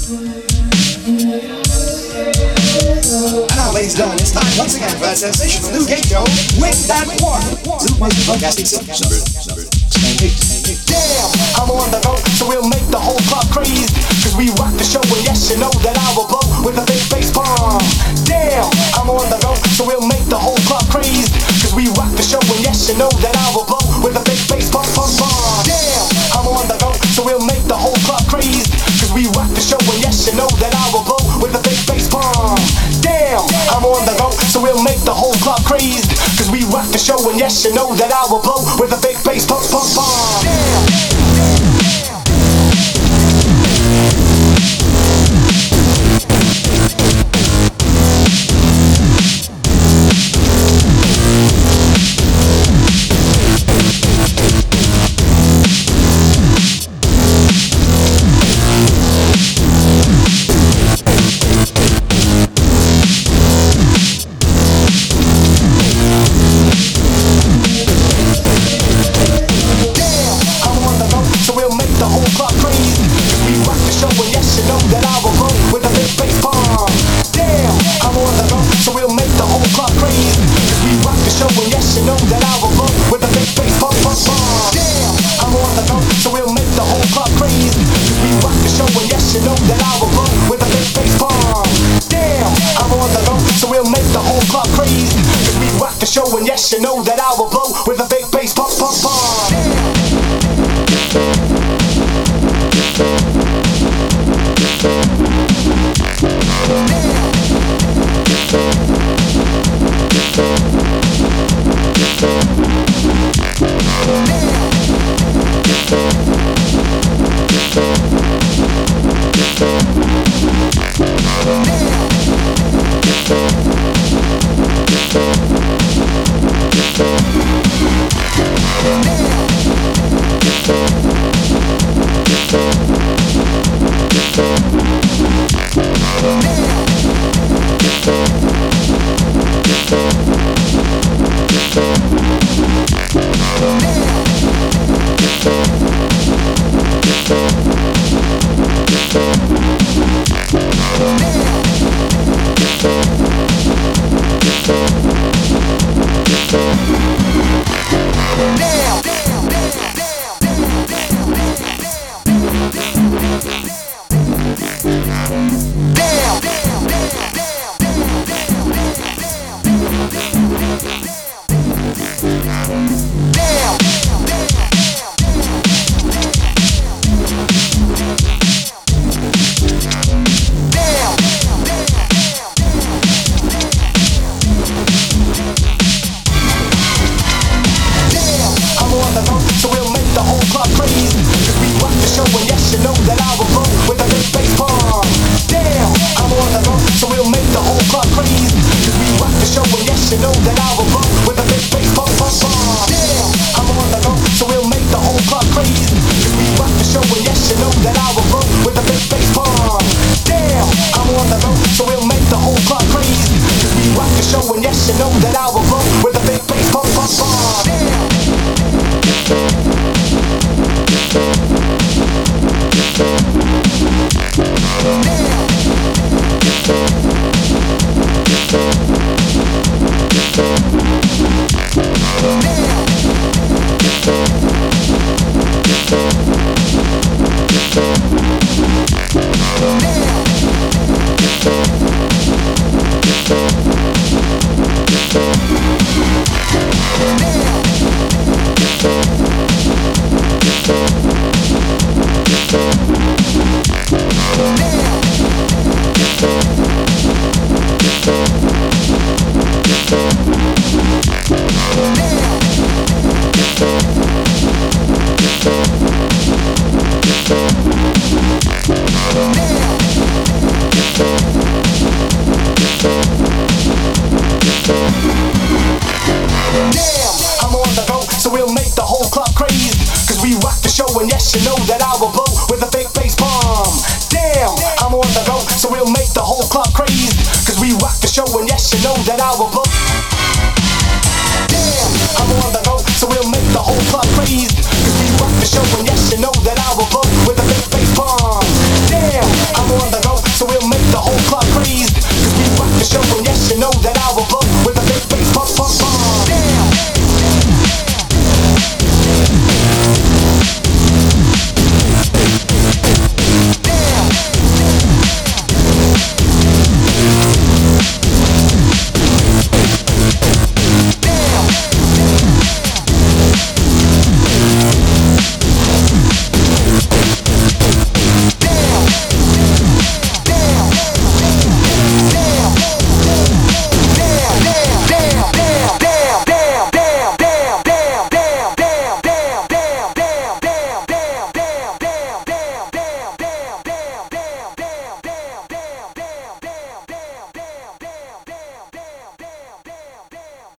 And now, ladies and gentlemen, it's time once again for a sensational new game show with that one. Super Broadcasting Number 8. Damn, I'm on the go, so we'll make the whole club crazy. Cause we rock the show, and yes, you know that I will blow with a big bass bomb. Damn, I'm on the go, so we'll make the whole club crazy. Cause we rock the show, and yes, you know that I will blow with a big bass bomb. Damn, I'm on the go, so we'll make the whole club crazy. Cause we rock the show, and yes, you know that I will blow with a big bass bomb. Damn, I'm on the go, so we'll make the whole club crazy. Cause we rock the show, and yes, you know that I will blow with a big bass bomb. Damn. And yes, you know that I will blow with a big bass pump. And yes, you know that I will blow with a big bass bomb. Damn, I'm on the go, so we'll make the whole club crazy. Cause we rock the show, and yes, you know that I will blow. Damn, I'm on the go, so we'll make the whole club crazy. Cause we rock the show, and yes, you know that I will blow with a big bass bomb.